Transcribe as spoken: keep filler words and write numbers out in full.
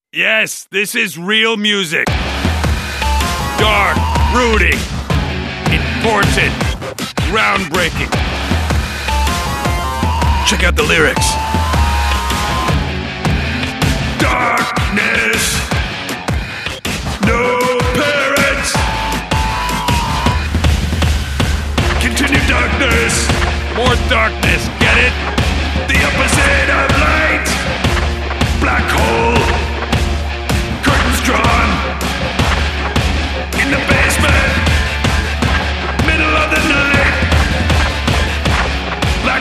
Yes, this is real music. Dark, brooding, important, groundbreaking. Check out the lyrics. Darkness, no parents. Continue darkness, more darkness.